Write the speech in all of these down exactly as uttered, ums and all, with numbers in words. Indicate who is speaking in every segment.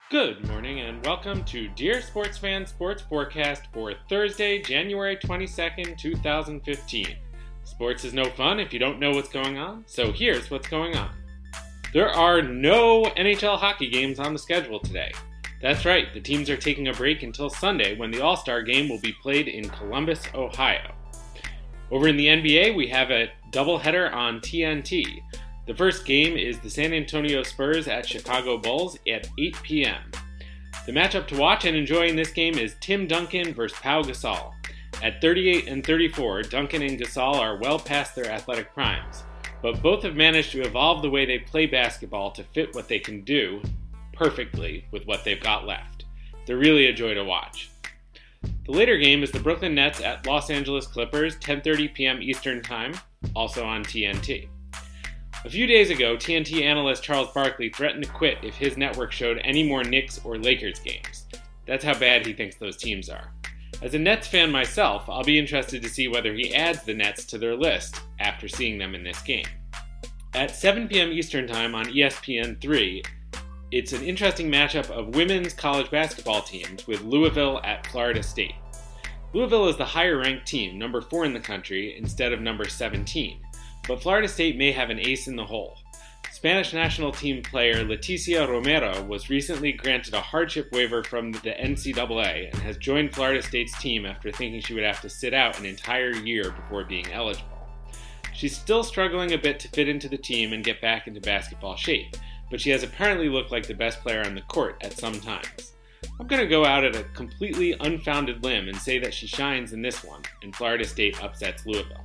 Speaker 1: Good morning and welcome to Dear Sports Fan Sports Forecast for Thursday, January twenty-second, twenty fifteen. Sports is no fun if you don't know what's going on, so here's what's going on. There are no N H L hockey games on the schedule today. That's right, the teams are taking a break until Sunday when the All-Star Game will be played in Columbus, Ohio. Over in the N B A, we have a doubleheader on T N T. The first game is the San Antonio Spurs at Chicago Bulls at eight p.m. The matchup to watch and enjoy in this game is Tim Duncan versus Pau Gasol. At thirty-eight and thirty-four, Duncan and Gasol are well past their athletic primes, but both have managed to evolve the way they play basketball to fit what they can do perfectly with what they've got left. They're really a joy to watch. The later game is the Brooklyn Nets at Los Angeles Clippers, ten thirty p.m. Eastern Time, also on T N T. A few days ago, T N T analyst Charles Barkley threatened to quit if his network showed any more Knicks or Lakers games. That's how bad he thinks those teams are. As a Nets fan myself, I'll be interested to see whether he adds the Nets to their list after seeing them in this game. At seven p.m. Eastern Time on E S P N three, it's an interesting matchup of women's college basketball teams with Louisville at Florida State. Louisville is the higher-ranked team, number four in the country, instead of number seventeen. But Florida State may have an ace in the hole. Spanish national team player Leticia Romero was recently granted a hardship waiver from the N C double A and has joined Florida State's team after thinking she would have to sit out an entire year before being eligible. She's still struggling a bit to fit into the team and get back into basketball shape, but she has apparently looked like the best player on the court at some times. I'm going to go out at a completely unfounded limb and say that she shines in this one, and Florida State upsets Louisville.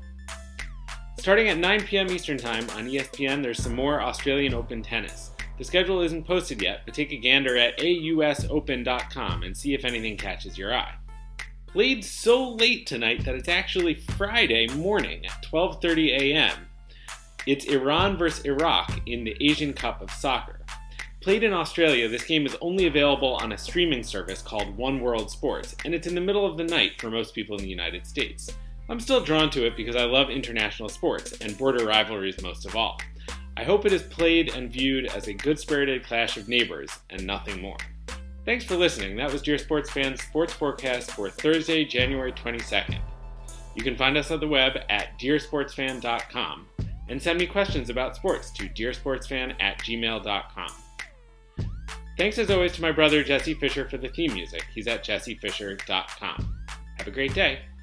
Speaker 1: Starting at nine p.m. Eastern Time on E S P N, there's some more Australian Open tennis. The schedule isn't posted yet, but take a gander at A U S open dot com and see if anything catches your eye. Played so late tonight that it's actually Friday morning at twelve thirty a.m. It's Iran versus Iraq in the Asian Cup of Soccer. Played in Australia, this game is only available on a streaming service called One World Sports, and it's in the middle of the night for most people in the United States. I'm still drawn to it because I love international sports, and border rivalries most of all. I hope it is played and viewed as a good-spirited clash of neighbors, and nothing more. Thanks for listening. That was Dear Sports Fan's Sports Forecast for Thursday, January twenty-second. You can find us on the web at dear sports fan dot com, and send me questions about sports to dear sports fan at gmail dot com. Thanks as always to my brother Jesse Fisher for the theme music. He's at jesse fisher dot com. Have a great day.